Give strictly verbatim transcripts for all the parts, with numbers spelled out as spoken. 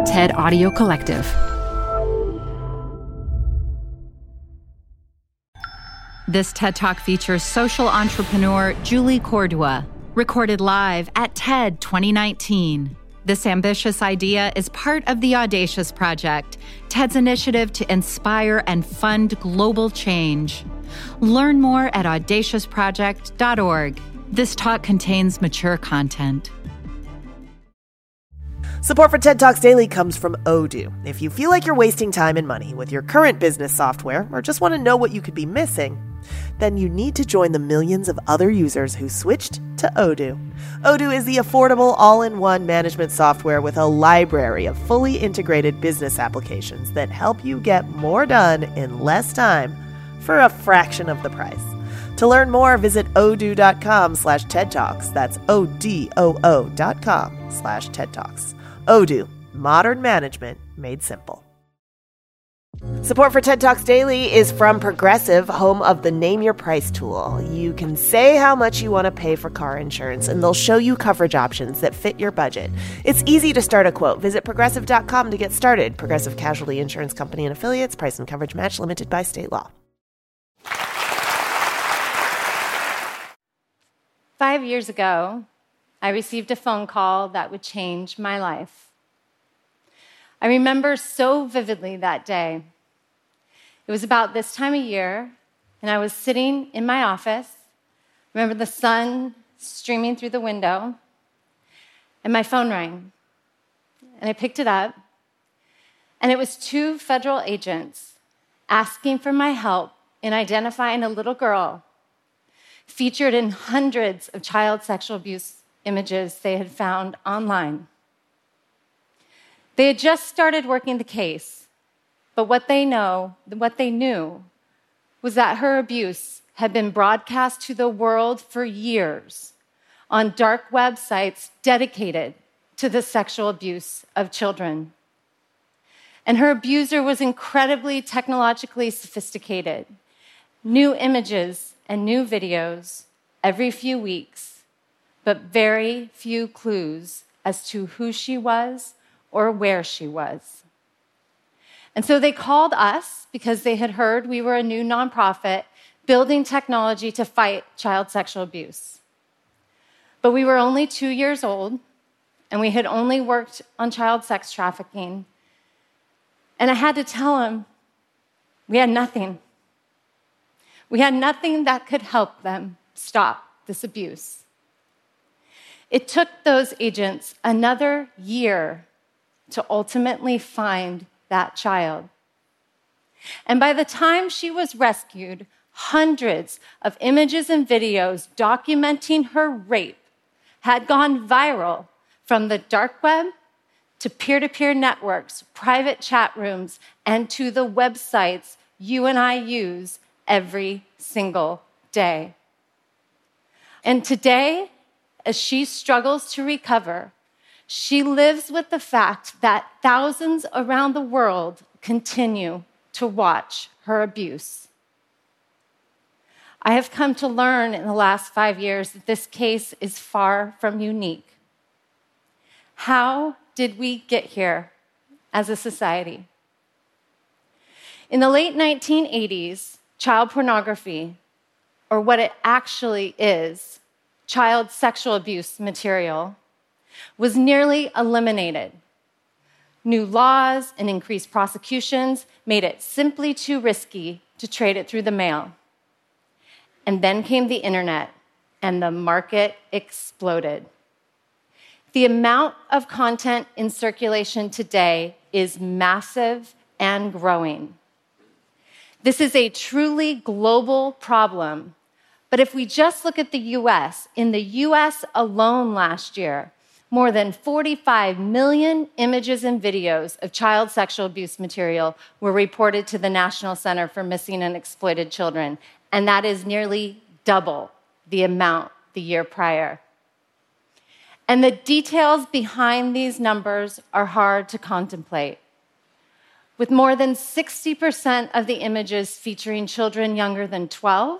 TED Audio Collective. This TED Talk features social entrepreneur Julie Cordua, recorded live at TED twenty nineteen. This ambitious idea is part of the Audacious Project, TED's initiative to inspire and fund global change. Learn more at audacious project dot org. This talk contains mature content. Support for TED Talks Daily comes from Odoo. If you feel like you're wasting time and money with your current business software or just want to know what you could be missing, then you need to join the millions of other users who switched to Odoo. Odoo is the affordable all-in-one management software with a library of fully integrated business applications that help you get more done in less time for a fraction of the price. To learn more, visit odoo.com slash TED Talks. That's O-D-O-O dot com slash TED Talks. Odoo, modern management made simple. Support for TED Talks Daily is from Progressive, home of the Name Your Price tool. You can say how much you want to pay for car insurance, and they'll show you coverage options that fit your budget. It's easy to start a quote. Visit progressive dot com to get started. Progressive Casualty Insurance Company and Affiliates. Price and coverage match limited by state law. Five years ago, I received a phone call that would change my life. I remember so vividly that day. It was about this time of year, and I was sitting in my office. I remember the sun streaming through the window, and my phone rang. And I picked it up, and it was two federal agents asking for my help in identifying a little girl featured in hundreds of child sexual abuse images they had found online. They had just started working the case, but what they know, what they knew was that her abuse had been broadcast to the world for years on dark websites dedicated to the sexual abuse of children. And her abuser was incredibly technologically sophisticated. New images and new videos every few weeks, but very few clues as to who she was or where she was. And so they called us because they had heard we were a new nonprofit building technology to fight child sexual abuse. But we were only two years old, and we had only worked on child sex trafficking. And I had to tell them we had nothing. We had nothing that could help them stop this abuse. It took those agents another year to ultimately find that child. And by the time she was rescued, hundreds of images and videos documenting her rape had gone viral from the dark web to peer-to-peer networks, private chat rooms, and to the websites you and I use every single day. And today, as she struggles to recover, she lives with the fact that thousands around the world continue to watch her abuse. I have come to learn in the last five years that this case is far from unique. How did we get here as a society? In the late nineteen eighties, child pornography, or what it actually is, child sexual abuse material, was nearly eliminated. New laws and increased prosecutions made it simply too risky to trade it through the mail. And then came the internet, and the market exploded. The amount of content in circulation today is massive and growing. This is a truly global problem. But if we just look at the U S, in the U S alone last year, more than forty-five million images and videos of child sexual abuse material were reported to the National Center for Missing and Exploited Children, and that is nearly double the amount the year prior. And the details behind these numbers are hard to contemplate. With more than sixty percent of the images featuring children younger than twelve,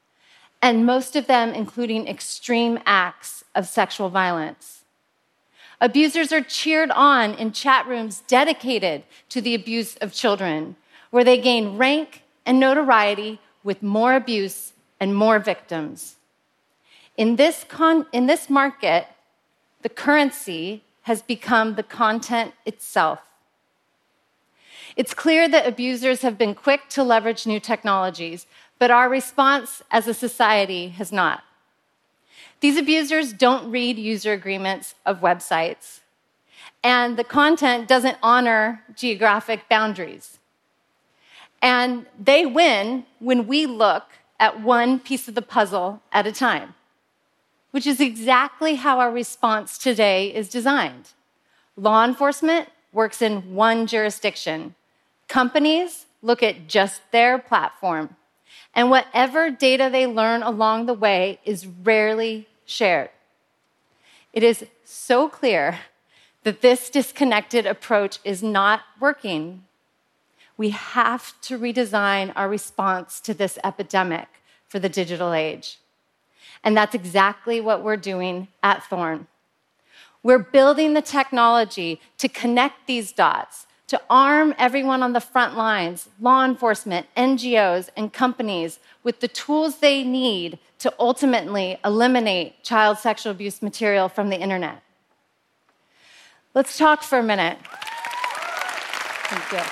and most of them including extreme acts of sexual violence. Abusers are cheered on in chat rooms dedicated to the abuse of children, where they gain rank and notoriety with more abuse and more victims. In this, con- in this market, the currency has become the content itself. It's clear that abusers have been quick to leverage new technologies, but our response as a society has not. These abusers don't read user agreements of websites, and the content doesn't honor geographic boundaries. And they win when we look at one piece of the puzzle at a time, which is exactly how our response today is designed. Law enforcement works in one jurisdiction. Companies look at just their platform, and whatever data they learn along the way is rarely shared. It is so clear that this disconnected approach is not working. We have to redesign our response to this epidemic for the digital age. And that's exactly what we're doing at Thorn. We're building the technology to connect these dots, to arm everyone on the front lines, law enforcement, N G Os, and companies with the tools they need to ultimately eliminate child sexual abuse material from the internet. Let's talk for a minute. Thank you.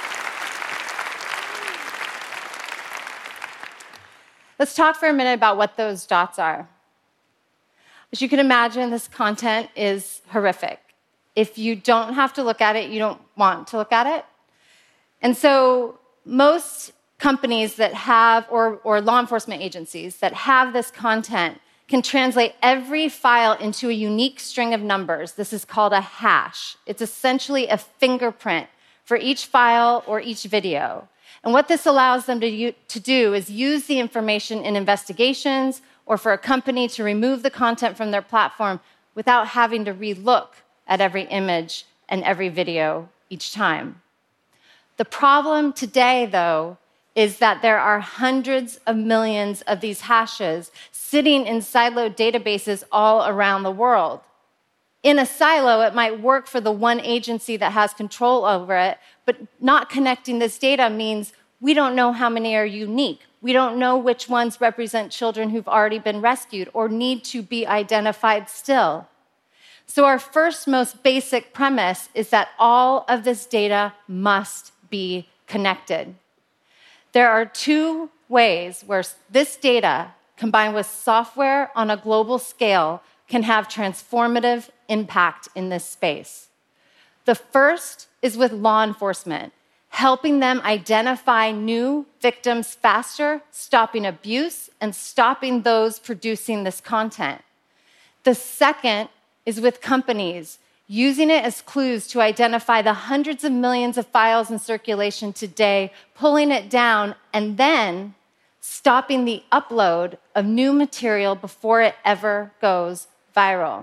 Let's talk for a minute about what those dots are. As you can imagine, this content is horrific. If you don't have to look at it, you don't want to look at it. And so most companies that have, or, or law enforcement agencies that have this content can translate every file into a unique string of numbers. This is called a hash. It's essentially a fingerprint for each file or each video. And what this allows them to, u- to do is use the information in investigations or for a company to remove the content from their platform without having to re-look at every image and every video each time. The problem today, though, is that there are hundreds of millions of these hashes sitting in siloed databases all around the world. In a silo, it might work for the one agency that has control over it, but not connecting this data means we don't know how many are unique. We don't know which ones represent children who've already been rescued or need to be identified still. So our first, most basic premise is that all of this data must be connected. There are two ways where this data, combined with software on a global scale, can have transformative impact in this space. The first is with law enforcement, helping them identify new victims faster, stopping abuse, and stopping those producing this content. The second is with companies, using it as clues to identify the hundreds of millions of files in circulation today, pulling it down, and then stopping the upload of new material before it ever goes viral.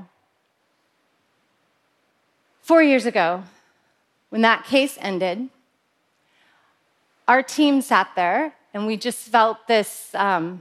Four years ago, when that case ended, our team sat there and we just felt this um,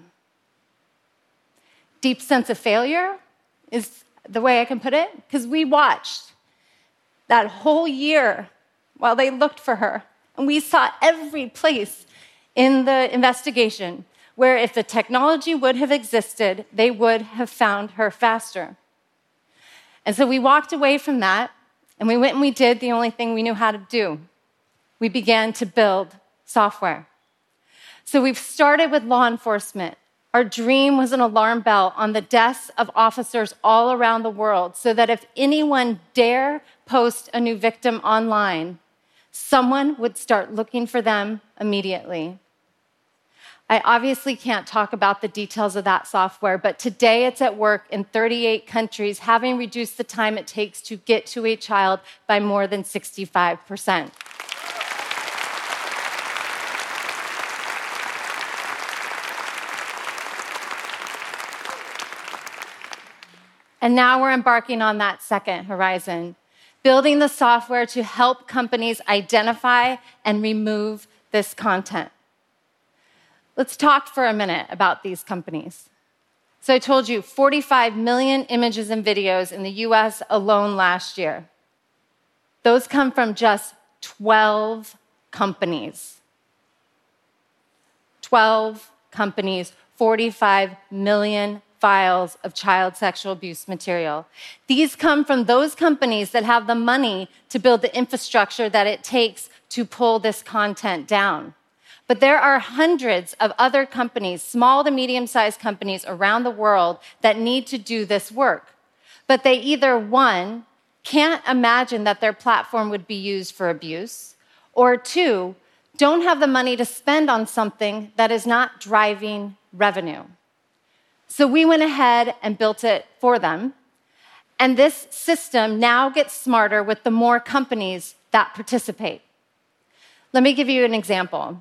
deep sense of failure, is the way I can put it, because we watched that whole year while they looked for her. And we saw every place in the investigation where if the technology would have existed, they would have found her faster. And so we walked away from that, and we went and we did the only thing we knew how to do. We began to build software. So we've started with law enforcement. Our dream was an alarm bell on the desks of officers all around the world so that if anyone dare post a new victim online, someone would start looking for them immediately. I obviously can't talk about the details of that software, but today it's at work in thirty-eight countries, having reduced the time it takes to get to a child by more than sixty-five percent. And now we're embarking on that second horizon, building the software to help companies identify and remove this content. Let's talk for a minute about these companies. So I told you, forty-five million images and videos in the U S alone last year. Those come from just twelve companies. twelve companies, forty-five million files of child sexual abuse material. These come from those companies that have the money to build the infrastructure that it takes to pull this content down. But there are hundreds of other companies, small to medium-sized companies around the world that need to do this work. But they either, one, can't imagine that their platform would be used for abuse, or two, don't have the money to spend on something that is not driving revenue. So we went ahead and built it for them. And this system now gets smarter with the more companies that participate. Let me give you an example.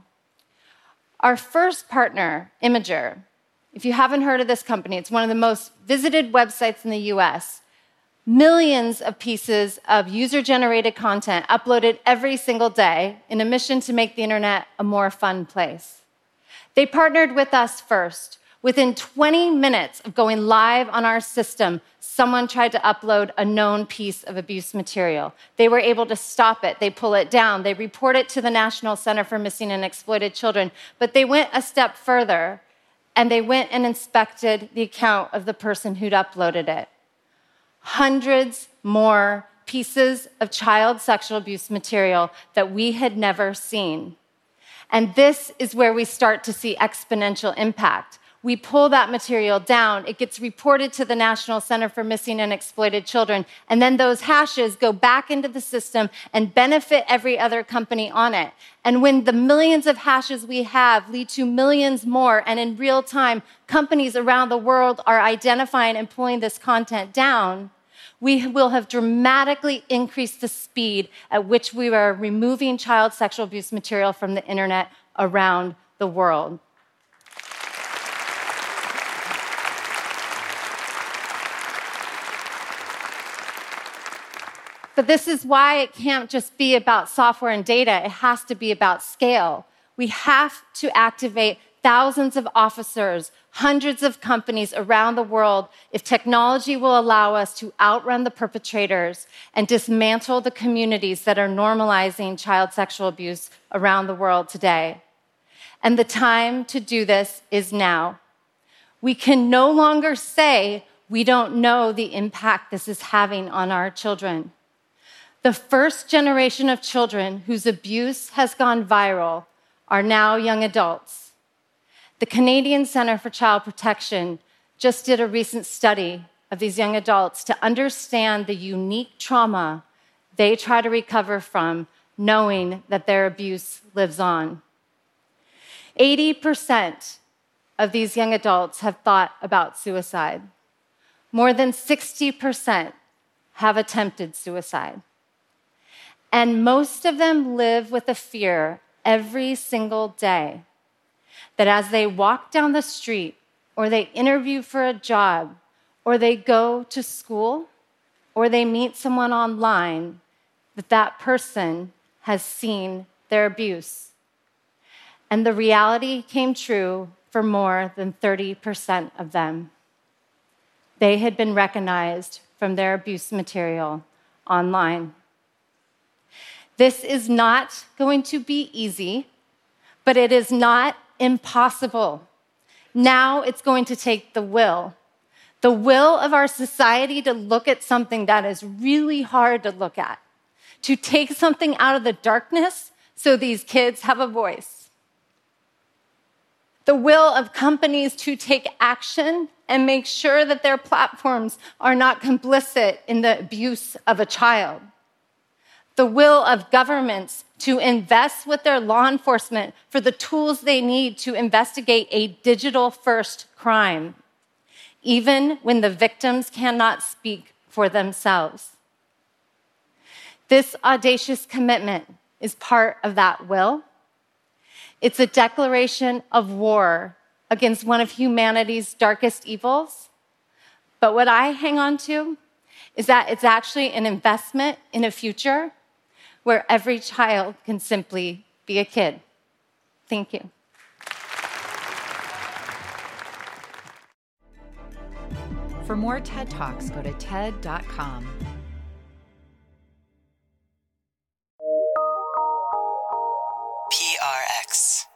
Our first partner, Imgur, if you haven't heard of this company, it's one of the most visited websites in the U S. Millions of pieces of user-generated content uploaded every single day in a mission to make the internet a more fun place. They partnered with us first. Within twenty minutes of going live on our system, someone tried to upload a known piece of abuse material. They were able to stop it. They pull it down. They report it to the National Center for Missing and Exploited Children. But they went a step further, and they went and inspected the account of the person who'd uploaded it. Hundreds more pieces of child sexual abuse material that we had never seen. And this is where we start to see exponential impact. We pull that material down, it gets reported to the National Center for Missing and Exploited Children, and then those hashes go back into the system and benefit every other company on it. And when the millions of hashes we have lead to millions more, and in real time, companies around the world are identifying and pulling this content down, we will have dramatically increased the speed at which we are removing child sexual abuse material from the internet around the world. But this is why it can't just be about software and data. It has to be about scale. We have to activate thousands of officers, hundreds of companies around the world if technology will allow us to outrun the perpetrators and dismantle the communities that are normalizing child sexual abuse around the world today. And the time to do this is now. We can no longer say we don't know the impact this is having on our children. The first generation of children whose abuse has gone viral are now young adults. The Canadian Centre for Child Protection just did a recent study of these young adults to understand the unique trauma they try to recover from, knowing that their abuse lives on. eighty percent of these young adults have thought about suicide. More than sixty percent have attempted suicide. And most of them live with a fear every single day that as they walk down the street, or they interview for a job, or they go to school, or they meet someone online, that that person has seen their abuse. And the reality came true for more than thirty percent of them. They had been recognized from their abuse material online. This is not going to be easy, but it is not impossible. Now it's going to take the will. The will of our society to look at something that is really hard to look at, to take something out of the darkness so these kids have a voice. The will of companies to take action and make sure that their platforms are not complicit in the abuse of a child. The will of governments to invest with their law enforcement for the tools they need to investigate a digital-first crime, even when the victims cannot speak for themselves. This audacious commitment is part of that will. It's a declaration of war against one of humanity's darkest evils. But what I hang on to is that it's actually an investment in a future where every child can simply be a kid. Thank you. For more TED Talks, go to ted dot com. P R X.